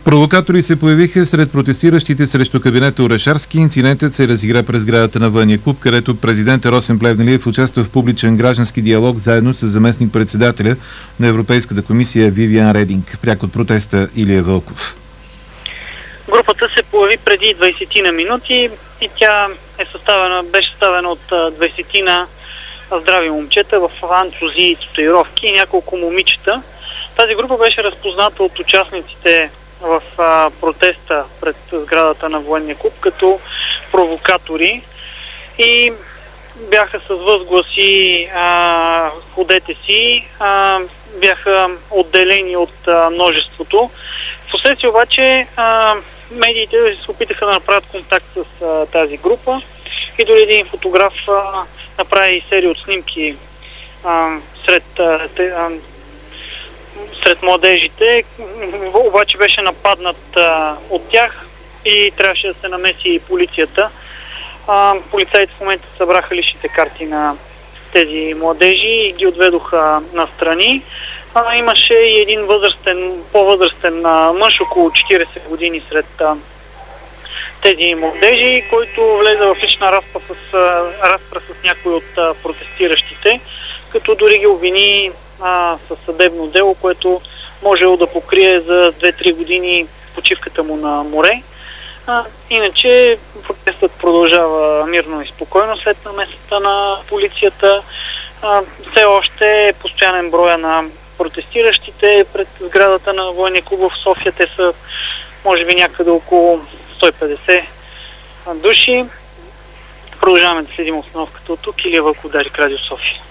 Провокатори се появиха сред протестиращите срещу кабинета Орешарски. Инцидентът се разигра през сградата на военния клуб, където президентът Росен Плевнелиев участва в публичен граждански диалог заедно с заместник-председателя на Европейската комисия Вивиан Рединг. Пряк от протеста Илия Вълков. Групата се появи преди 20 на минути и тя беше съставена от 20 на здрави момчета в антузи и татуировки и няколко момичета. Тази група беше разпозната от участниците в протеста пред сградата на военния клуб като провокатори и бяха с възгласи "Ходете си", бяха отделени от множеството. Впоследствие обаче медиите се опитаха да направят контакт с тази група и дори един фотограф направи серия от снимки сред младежите, обаче беше нападнат от тях и трябваше да се намеси и полицията. Полицаите в момента събраха личните карти на тези младежи и ги отведоха настрани. Имаше и един по-възрастен мъж, около 40 години сред тези младежи, който влезе в лична разпра с някои от протестиращите, като дори ги обвини със съдебно дело, което можело да покрие за 2-3 години почивката му на море. Иначе протестът продължава мирно и спокойно след намесата на полицията. Все още е постоянен броя на протестиращите пред сградата на военния клуб в София. Те са може би някъде около 150 души. Продължаваме да следим обстановката от тук. Илия Вълков, Дарик, Радио София.